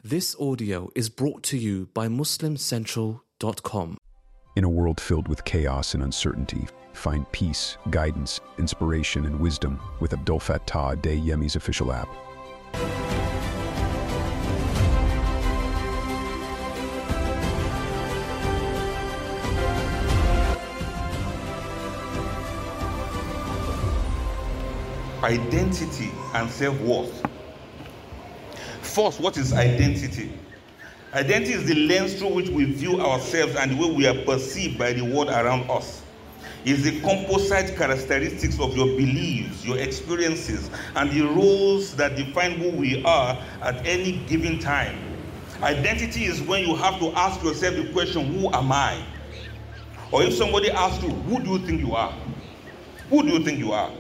This audio is brought to you by MuslimCentral.com. In a world filled with chaos and uncertainty, find peace, guidance, inspiration, and wisdom with Abdul Fattah Adeyemi's official app. Identity and self-worth. First, what is identity? Identity is the lens through which we view ourselves and the way we are perceived by the world around us. It's the composite characteristics of your beliefs, your experiences, and the roles that define who we are at any given time. Identity is when you have to ask yourself the question, who am I? Or if somebody asks you, who do you think you are? Who do you think you are?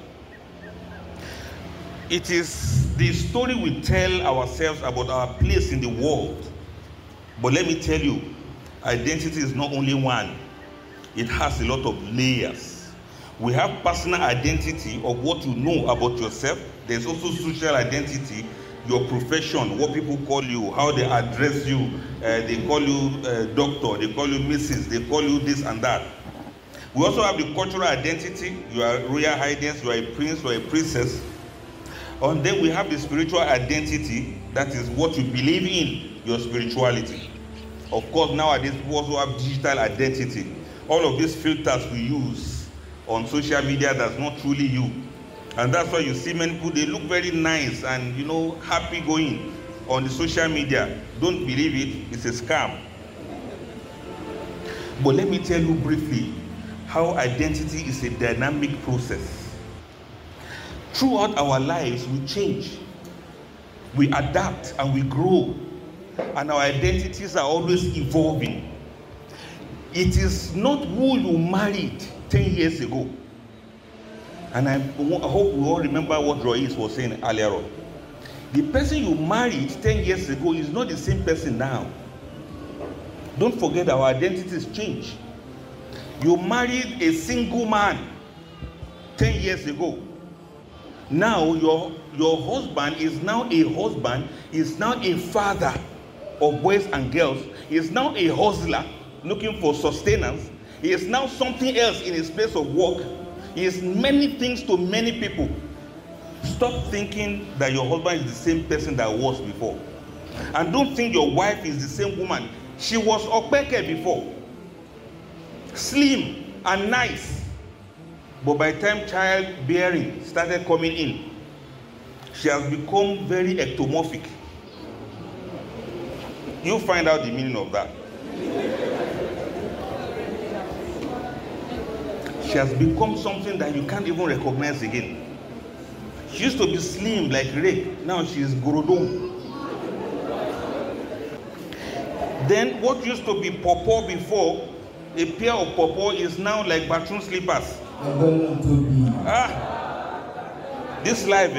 It is the story we tell ourselves about our place in the world. But let me tell you, identity is not only one. It has a lot of layers. We have personal identity of what you know about yourself. There's also social identity, your profession, what people call you, how they address you. They call you doctor, they call you Mrs., they call you this and that. We also have the cultural identity. You are Royal Highness, you are a prince, you are a princess. And then we have the spiritual identity, that is what you believe in, your spirituality. Of course, nowadays people also have digital identity. All of these filters we use on social media, that's not truly you. And that's why you see many people, they look very nice and, happy going on the social media. Don't believe it, it's a scam. But let me tell you briefly how identity is a dynamic process. Throughout our lives, we change, we adapt, and we grow. And our identities are always evolving. It is not who you married 10 years ago. And I hope we all remember what Royce was saying earlier on. The person you married 10 years ago is not the same person now. Don't forget our identities change. You married a single man 10 years ago. Now your husband is now a husband, is now a father of boys and girls, he is now a hustler looking for sustenance, he is now something else in his place of work, he is many things to many people. Stop thinking that your husband is the same person that was before. And don't think your wife is the same woman. She was Okpeke before, slim and nice. But by the time childbearing started coming in, she has become very ectomorphic. You find out the meaning of that. She has become something that you can't even recognize again. She used to be slim like Rick. Now she is Gorodon. Then what used to be pawpaw before, a pair of pawpaw is now like bathroom slippers. This life,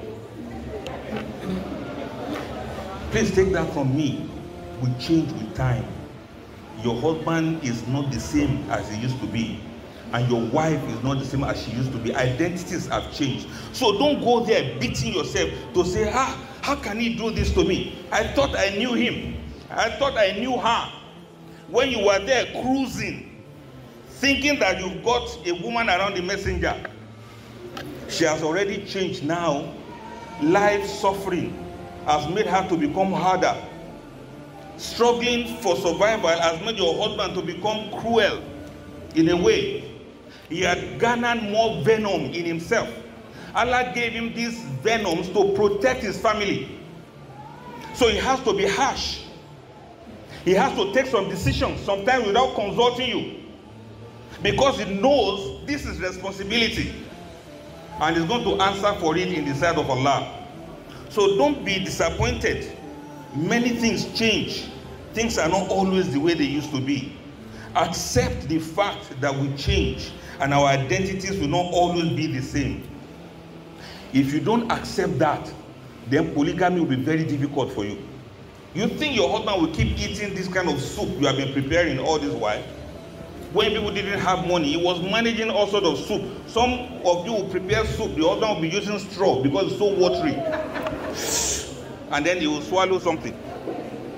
please take that from me. We change with time. Your husband is not the same as he used to be, and your wife is not the same as she used to be. Identities have changed. So don't go there beating yourself to say, how can he do this to me? I thought I knew him. I thought I knew her. When you were there cruising, thinking that you've got a woman around the messenger, she has already changed now. Life suffering has made her to become harder. Struggling for survival has made your husband to become cruel in a way. He had garnered more venom in himself. Allah gave him these venoms to protect his family. So he has to be harsh. He has to take some decisions, sometimes without consulting you. Because he knows this is responsibility. And he's going to answer for it in the sight of Allah. So don't be disappointed. Many things change. Things are not always the way they used to be. Accept the fact that we change and our identities will not always be the same. If you don't accept that, then polygamy will be very difficult for you. You think your husband will keep eating this kind of soup you have been preparing all this while? When people didn't have money, he was managing all sorts of soup. Some of you will prepare soup, the other will be using straw because it's so watery. And then he will swallow something.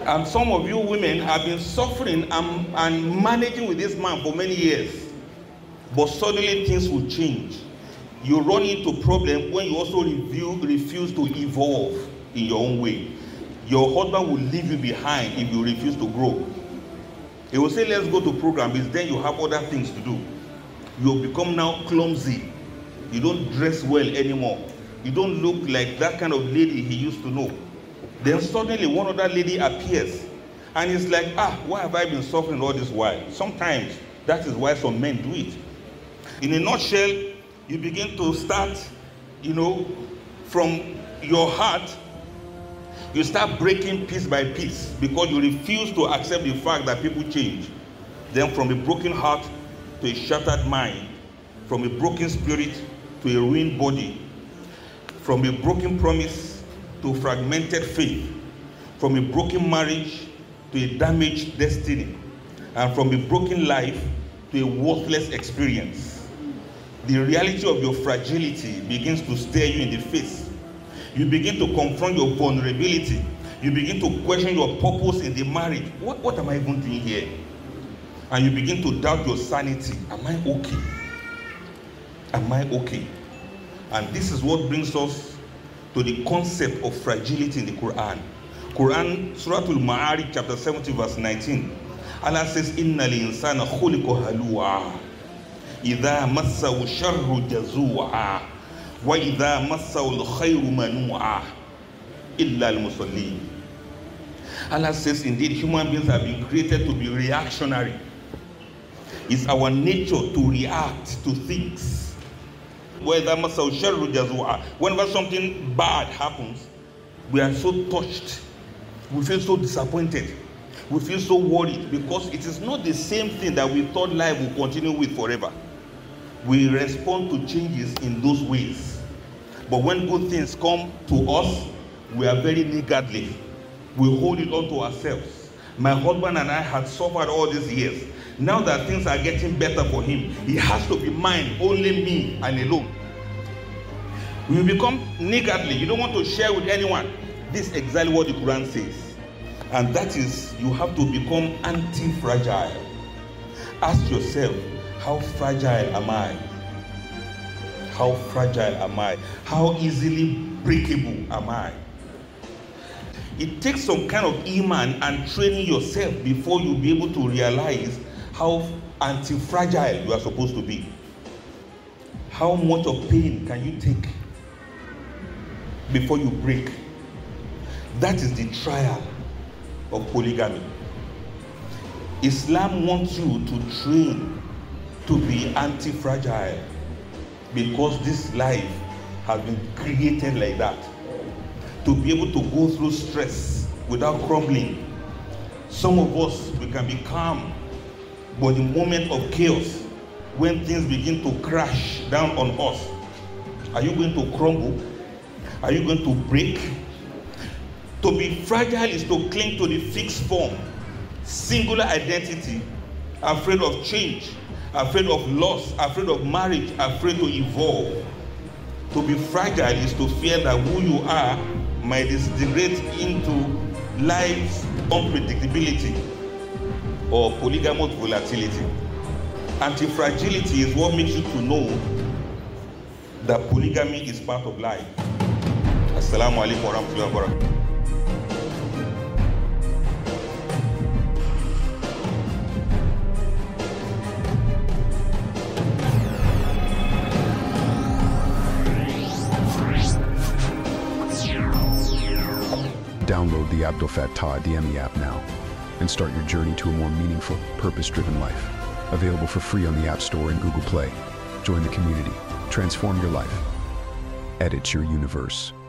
And some of you women have been suffering and managing with this man for many years. But suddenly things will change. You run into problems when you also refuse to evolve in your own way. Your husband will leave you behind if you refuse to grow. He will say, let's go to program, but then you have other things to do. You become now clumsy. You don't dress well anymore. You don't look like that kind of lady he used to know. Then suddenly one other lady appears. And it's like, why have I been suffering all this while? Sometimes that is why some men do it. In a nutshell, you begin to start, from your heart, you start breaking piece by piece because you refuse to accept the fact that people change. Then from a broken heart to a shattered mind, from a broken spirit to a ruined body, from a broken promise to fragmented faith, from a broken marriage to a damaged destiny, and from a broken life to a worthless experience. The reality of your fragility begins to stare you in the face. You begin to confront your vulnerability. You begin to question your purpose in the marriage. What am I even doing here? And you begin to doubt your sanity. Am I okay? Am I okay? And this is what brings us to the concept of fragility in the Quran. Quran, Surah Al-Ma'arij, chapter 70, verse 19. Allah says, Inna al-insana khuliqa halu'a. Idha massahu sharru jazu'a. Wa idha massahu al-khayru manu'a. Illa al-musallin. Allah says, indeed, human beings have been created to be reactionary. It's our nature to react to things. Whenever something bad happens, we are so touched. We feel so disappointed. We feel so worried because it is not the same thing that we thought life would continue with forever. We respond to changes in those ways. But when good things come to us, we are very niggardly. We hold it on to ourselves. My husband and I had suffered all these years. Now that things are getting better for him, he has to be mine, only me and alone. We become niggardly. You don't want to share with anyone. This is exactly what the Quran says. And that is, you have to become anti-fragile. Ask yourself, how fragile am I? How fragile am I? How easily breakable am I? It takes some kind of iman and training yourself before you'll be able to realize how anti-fragile you are supposed to be. How much of pain can you take before you break? That is the trial of polygamy. Islam wants you to train to be anti-fragile because this life has been created like that. To be able to go through stress without crumbling. Some of us, we can be calm, but the moment of chaos, when things begin to crash down on us, are you going to crumble? Are you going to break? To be fragile is to cling to the fixed form, singular identity, afraid of change, afraid of loss, afraid of marriage, afraid to evolve. To be fragile is to fear that who you are might disintegrate into life's unpredictability or polygamous volatility. Anti-fragility is what makes you to know that polygamy is part of life. Assalamu alaikum wa rahmatullahi wa barakatuh. Download the Abdel Fattah DME app now and start your journey to a more meaningful, purpose-driven life. Available for free on the App Store and Google Play. Join the community. Transform your life. Edit your universe.